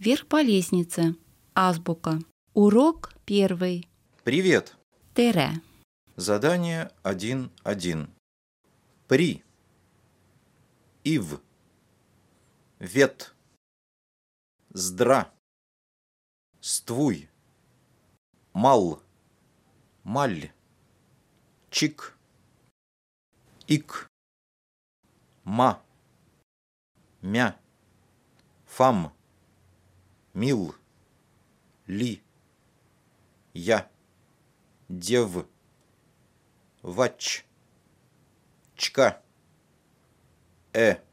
Вверх по лестнице. Азбука. Урок 1. Привет! Тере. Задание 1.1. При. Ив. Вет. Здра. Ствуй. Мал. Маль. Чик. Ик. Ма. Мя. Фам. Мил. Ли. Я. Дев. Вач. Чка.